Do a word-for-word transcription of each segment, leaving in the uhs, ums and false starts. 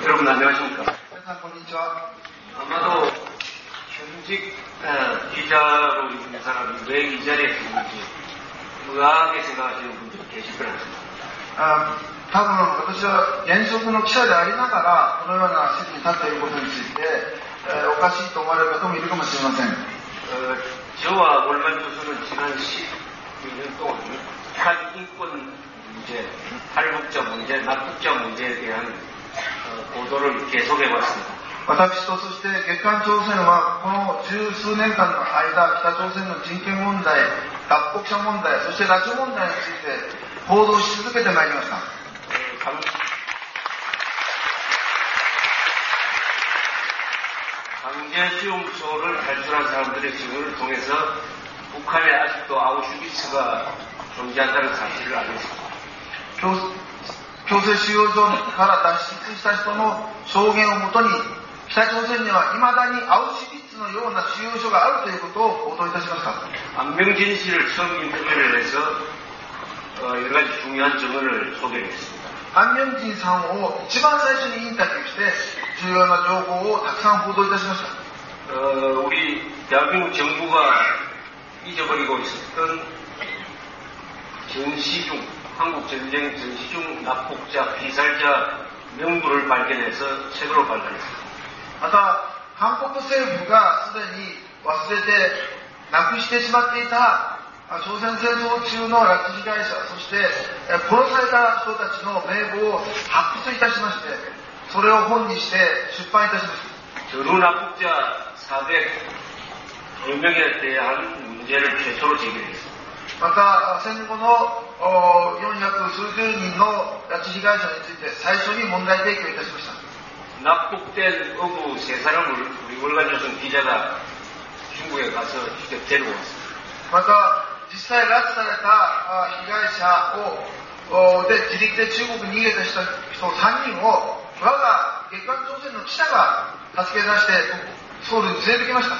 여러분 안녕하십니까? 아마도 현직 기자로 있는 사람이 왜 이 자리에 있는지 의아하게 생각하시는 분들이 계실 거라고 생각합니다. 多分私は現職の記者でありながらこのような席に立っていることについて、えー、おかしいと思われる方もいるかもしれません。 어, 저와 월간조선은 지난 십이 년 동안 북한 인권 문제, 탈북자 문제, 납북자 문제에 대한 어, 보도를 계속해왔습니다. 私とそして月刊朝鮮はこの十数年間の間、北朝鮮の人権問題、脱北者問題、そして拉致問題について報道し続けてまいりました。 강제수용소를 탈출한 사람들의 증언을 통해서 북한에 아직도 아우슈비츠가 존재한다는 사실을 알고 있습니다. 強制収容所から脱出した人の証言をもとに北朝鮮には未だにアウシュビッツのような収容所があるということを報道いたしました。 안명진 씨를 처음 인터뷰를 해서 어, 여러 가지 중요한 증언을 소개했습니다. アンミョンジンさんを一番最初にインタビューして重要な情報をたくさん報道いたしました。 어, 우리 대한민국 정부가 잊어버리고 있었던 전시중, 한국전쟁 전시중 납북자, 피살자 명부를 발견해서 책으로 발간했습니다. また韓国政府がすでに忘れてなくしてしまっていた朝鮮戦争中の拉致被害者、そして殺された人たちの名簿を発掘いたしまして、それを本にして出版いたしました。 전후 납북자 사백여 명에 대한 문제를 최초로 제기했습니다. また戦後のよんひゃく数十人の拉致被害者について最初に問題提起をいたしました。 납북된 어부 세 사람을 우리 월간조선 기자가 중국에 가서 직접 데리고 왔습니다. また実際拉致された被害者をで自力で中国に逃げてした人さんにんを我が月刊朝鮮の記者が助け出してソウルに連れてきました。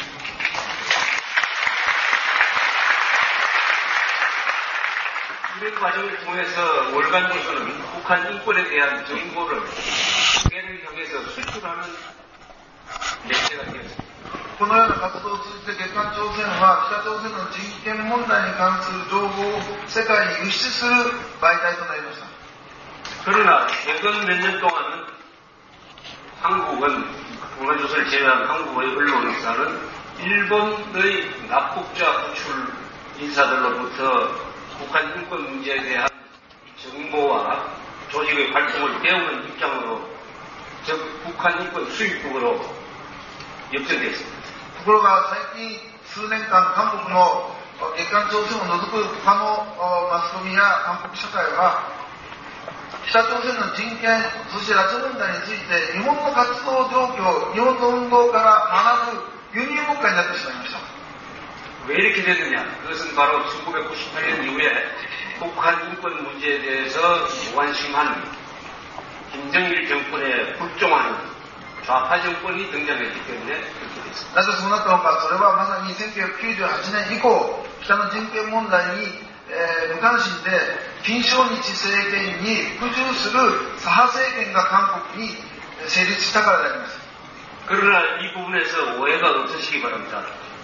이런 과정을 통해서 월간조선은 북한 인권에 대한 정보를 세계를 향해서 수출하는 매체가 되었습니다. このような活動を通じて月刊朝鮮は北朝鮮の人権問題に関する情報を世界に輸出する媒体となりました。 그러나 최근 몇 년 동안은 한국은 월간조선을 제외한 한국의 언론사는 일본의 납북자 구출 인사들로부터 북한 인권 문제에 대한 정보와 조직의 활동을 배우는 입장으로 즉 북한 인권 수입국으로 역전되어 있습니다. ところが最近数年間韓国の月刊朝鮮を除く他のマスコミや韓国社会は北朝鮮の人権そして拉致問題について日本の活動状況日本の運動から学ぶ輸入国家になってしまいました。 왜 이렇게 됐느냐? 그것은 바로 천구백구십팔 년 이후에 북한 인권 문제에 대해서 무관심한 김정일 정권에 불종하는 좌파 정권이 등장했기 때문에 그렇게 됐습니다. なぜそうなったのか、それはまさにせんきゅうひゃくきゅうじゅうはちねん以降、北の人権問題に、えー、無関心で金正日政権に服従する左派政権が韓国に成立したからであります。 그러나 이 부분에서 오해가 없으시기 바랍니다.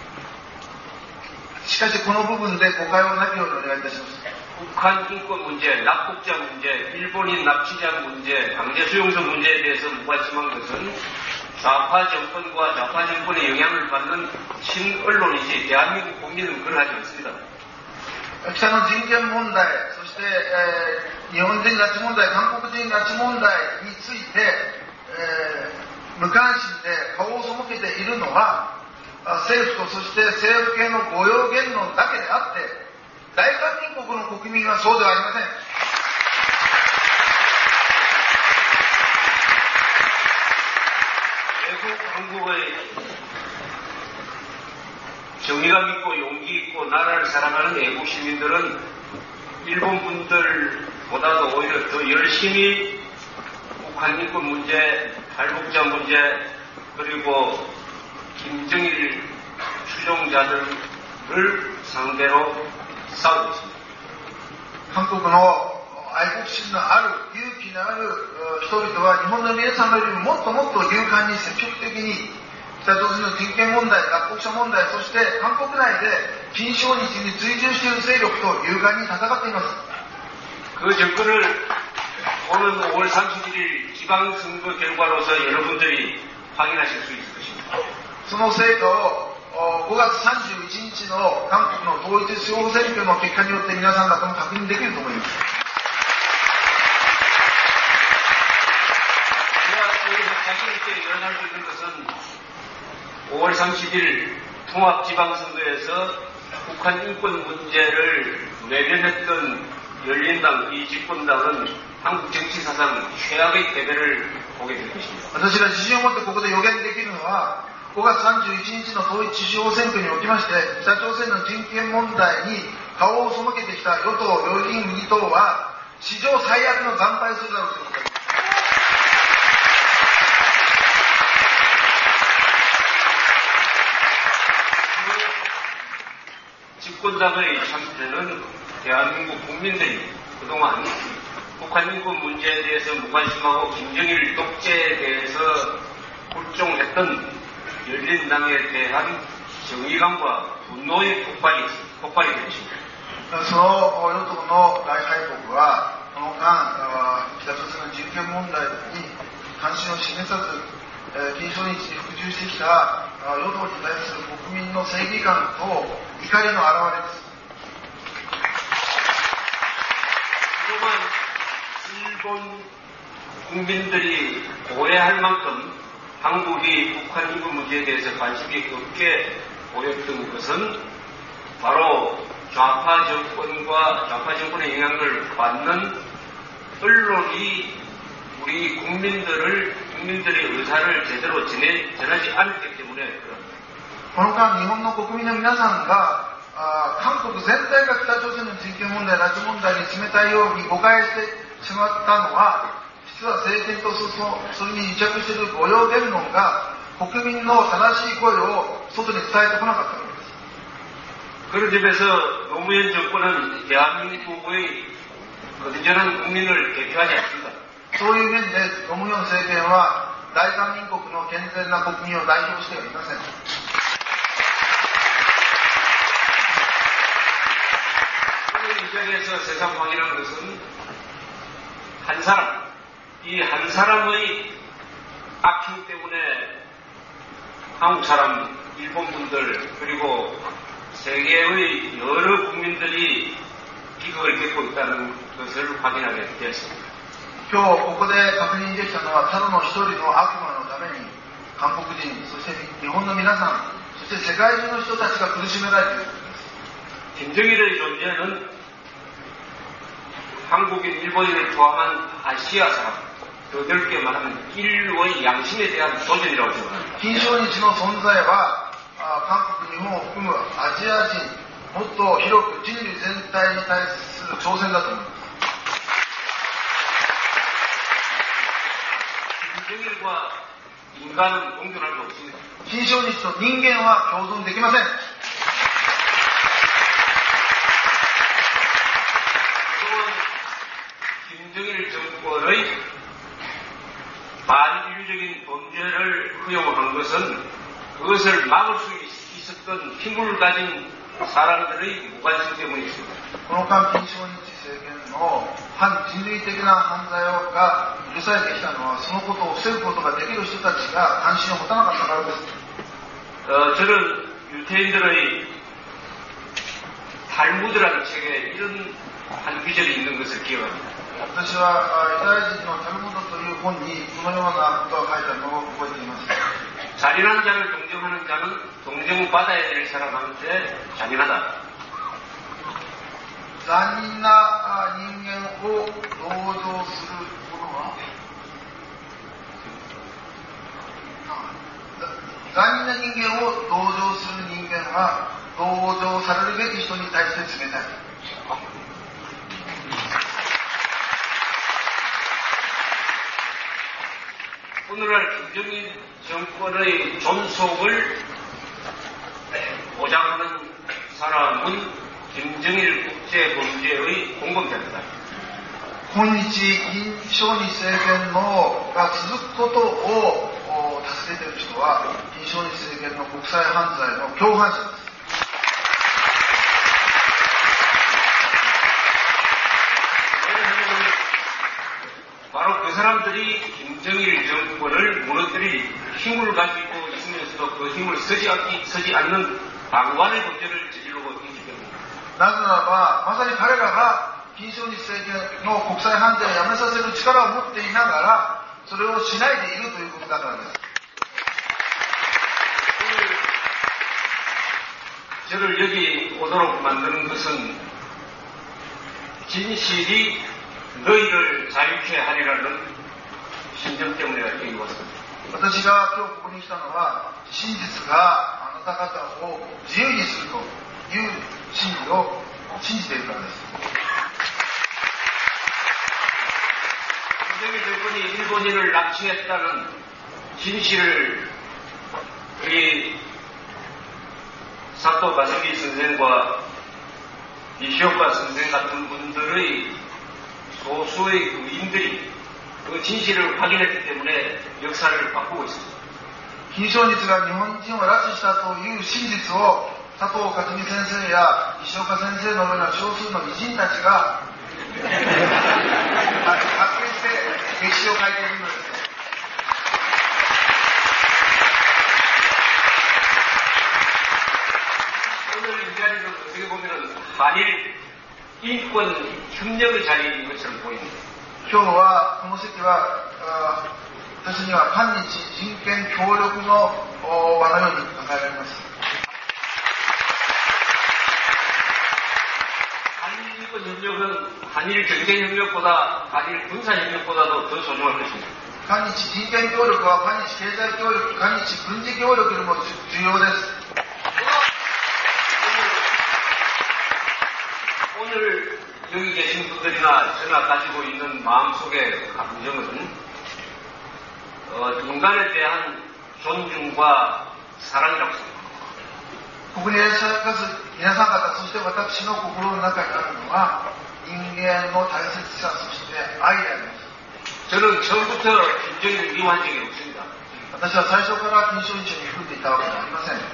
しかしこの部分で誤解をなきようにお願いいたします。 북한 인권 문제, 납북자 문제, 일본인 납치자 문제, 강제수용소 문제에 대해서 무관심한 것은 좌파 정권과 좌파 정권의 영향을 받는 친언론이지 대한민국 국민은 그러하지 않습니다. 北の人権問題、そして、えー、日本人拉致問題、韓国人拉致問題について、えー、無関心で顔を背けているのは政府とそして政府系の御用言論だけであって大韓民国の国民はそうではありません。 외국 한국의 정의감 있고 용기 있고 나라를 사랑하는 외국 시민들은 일본 분들보다도 오히려 더 열심히 북한 인권 문제, 탈북자 문제 그리고 김정일 추종자들을 상대로 싸우고 있습니다. 韓国の愛国心のある、勇気のある人々は日本の皆さんよりももっともっと勇敢に積極的に北朝鮮の人権問題、脱北者問題、そして韓国内で金正日に追従している勢力と勇敢に戦っています。 그 정권을 오는 오월 삼십일일 지방선거 결과로서 여러분들이 확인하실 수 있을 것입니다. その成果をごがつさんじゅういちにちの韓国の統一地方選挙の結果によって皆さん方も確認できると思います。 제가 여기서 자신 있게 연할 수 있는 것은 오월 삼십일 통합지방선거에서 북한 인권 문제를 외면했던 열린당, 이 집권당은 한국 정치사상 최악의 패배를 보게 될 것입니다. 私が自信を持ってここで予言できるのはごがつさんじゅういちにちの統一地方選挙におきまして北朝鮮の人権問題に顔を背けてきた与党、両院、右党は史上最悪の惨敗するだろうということです。 집권당의 참패는 대한민국 국민들이 그동안 북한 인권 문제에 대해서 무관심하고 김정일 독재에 대해서 굴종했던 열린당에 대한 정의감과 분노의 폭발이, 폭발이 되었습니다. その与党の大敗北はこの間北朝鮮の人権問題に関心を示さず金正日に服従してきた与党に対する国民の正義感と怒りの表れです。 그동안 일본 국민들이 오해할 만큼 한국이 북한 인권 문제에 대해서 관심이 없게 보였던 것은 바로 좌파 정권과 좌파 정권의 영향을 받는 언론이 우리 국민들을 국민들의 의사를 제대로 전해, 전하지 않았기 때문에 그렇습니다. この間日本の国民の皆さんが韓国全体が北朝鮮の人権問題、拉致問題に冷たいように誤解してしまったのは実は政権とそれに癒着している御用言論が国民の正しい声を外に伝えてこなかったのです。 그런 점에서 노무현 정권은 대한민국의 건전한 국민을 대표하지 않습니다. そういう面でノムヒョン政権は大韓民国の健全な国民を代表してはいません。 입장에서 세상 확인하는 것은 한 사람, 이 한 사람의 악행 때문에 한국 사람, 일본 분들 그리고 세계의 여러 국민들이 비극을 겪고 있다는 것을 확인하게 되었습니다. 今日ここで確認できたのはただの一人の悪魔のために韓国人、そして日本の皆さん、そして世界中の人たちが苦しめられていることです。 김정일의 존재는 한국인, 일본인을 포함한 아시아 사람, 더 넓게 말하면 인류의 양심에 대한 도전이라고 생각합니다. 金正日の存在は韓国、日本を含むアジア人、もっと広く人類全体に対する挑戦だと思います。 김정일과 인간은 공존할 수 없습니다. 金正日と人間は共存できません。 김정일 정권의 반인류적인 범죄를 허용한 것은 그것을 막을 수 있었던 힘을 가진 사람들의 무관심 때문에 있습니다. この間、金正日政権の反人類的な犯罪が許されてきたのは、そのことを防ぐことができる人たちが関心を持たなかったからです。 어, 저는 유태인들의 탈무드라는 책에 이런 한 구절이 있는 것을 기억합니다. 私はユダヤ人のタルムドという本にこのようなことが書いてあるのを覚えています。 잔인한 자를 동정하는 자는 동정받아야 될 사람한테 잔인하다. 残忍な人間を同情する者は残忍な人間を同情する人間は同情されるべき人に対して冷たい。 오늘날 김정일 정권의 존속을 보장하는 사람은 김정일 국제범죄의 공범자입니다. 今日、金正日政権のが続くことを助けている人は、金正日政権の国際犯罪の共犯者です。 바로 그 사람들이 김정일 정권을 무너뜨릴 힘을 가지고 있으면서도 그 힘을 쓰지, 않기, 쓰지 않는 방관의 범죄를 저지르고 있기 때문입니다. なぜならば、まさに彼らが金正日政権の国際犯罪をやめさせる力を持っていながら、それをしないでいるということだからです。 저를 여기 오도록 만드는 것은 진실이 너희를 자유케 하리라는 신정 때문에 여기 왔습니다. 私が今日ここに来たのは、真実があなた方を自由にするという真理を信じているからです。 김정일 정권이 일본인을 납치했다는 진실을 우리 사토 가스미 선생과 이시오카 선생 같은 분들의 소수의 의인들이 그 진실을 확인했기 때문에 역사를 바꾸고 있습니다. 金正日が日本人を拉致したという真実を佐藤克美先生や石岡先生のような少数の偉人たちが発見して歴史を変えているのです。 오늘 이 자리는 어떻게 보면 한일 인권 협력의 자리인 것처럼 보입니다. 今日はこの席は私には韓日人権協力の場のように考えられます。 한일 인권 협력은 한일 경제 협력보다 한일 군사 협력보다도 더 소중할 것입니다. 韓日人権協力は韓日経済協力、韓日軍事協力よりも重要です。 오늘 여기 계신 분들이나 제가 가지고 있는 마음속의 감정은 어, 인간에 대한 존중과 사랑이라고 생각합니다. ここにいらっしゃいます皆さん方、そして私の心の中にあるのは人間の大切さ、そして愛であります。 저는 처음부터 김정일 미워한 적이 없습니다. 私は最初から金正日を憎んでいたわけではありません。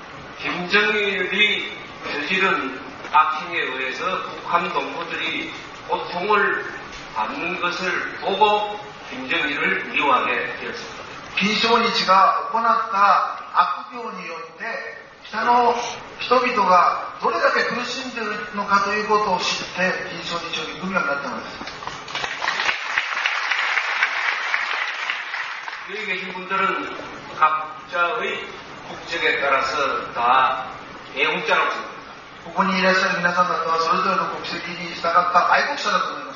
김정일이 저지른 악행에 의해서 북한 동포들이 고통을 받는 것을 보고 김정일을 미워하게 되었습니다. 金正日が行った悪行によって北の人々がどれだけ苦しんでいるのかということを知って金正日を憎むようになったのです。 여기 계신 분들은 각자의 국적에 따라서 다 애국자라고 생각합니다. ここにいらっしゃる皆さん方はそれぞれの国籍に従った愛国者だと思います。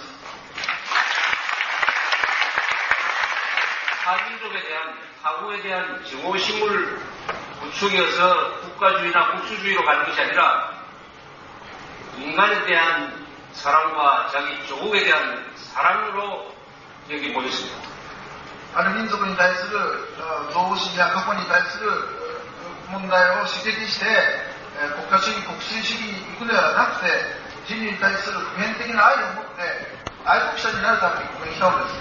타민족에 대한, 타국에 대한 증오심을 부추겨서 국가주의나 국수주의로 가는 것이 아니라 인간에 대한 사랑과 자기 조국에 대한 사랑으로 여기 모였습니다. ある民族に対する憎悪心や過去に対する問題を刺激して国家主義、国粋主義に行くのではなくて、人類に対する普遍的な愛を持って愛国者になるためにここに来たのです。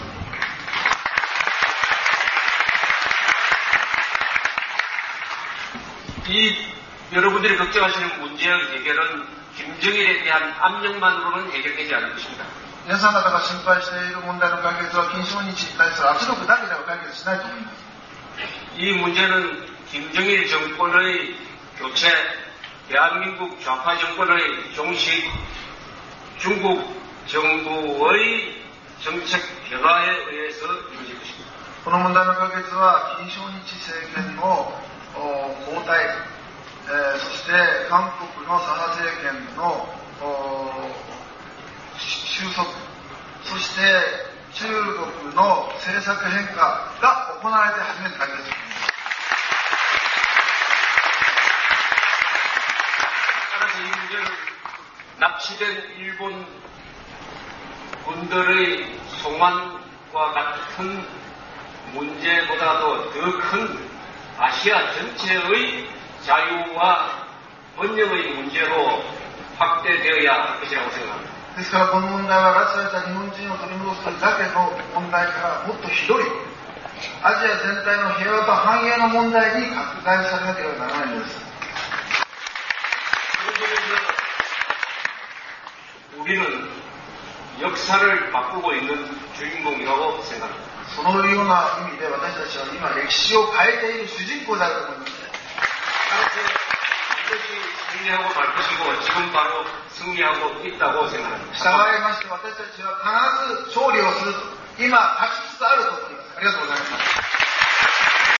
이 여러분들이 걱정하시는 문제의 해결은 김정일에 대한 압력만으로는 해결되지 않을 것입니다. 皆さん方が心配している問題の解決は金正日に対する圧力だけでは解決しないと思います。 이 문제는 김정일 정권의 교체, 대한민국 좌파 정권의 종식, 중국 정부의 정책 변화에 의해서 이루어질 것입니다. この問題の解決は金正日政権の交代、えー、そして韓国の左派政権の収束、そして中国の政策変化が行われて初めて解決する。 따라서 이 문제는 납치된 일본 군들의 송환과 같은 문제보다도 더 큰 아시아 전체의 자유와 번영의 문제로 확대되어야 할 것이라고 생각합니다. ですからこの問題は拉致された日本人を取り戻すだけの問題からもっと広いアジア全体の平和と繁栄の問題に拡大されなければならないのです。 우리는 역사를 바꾸고 있는 주인공이라고 생각합니다. そのような意味で私たちは今歴史を変えている主人公であると思います。 반드시 승리하고 말 것이고 지금 바로 승리하고 있다고 생각합니다. 従いまして私たちは必ず勝利をすると今勝ちつつあると思います。ありがとうございます。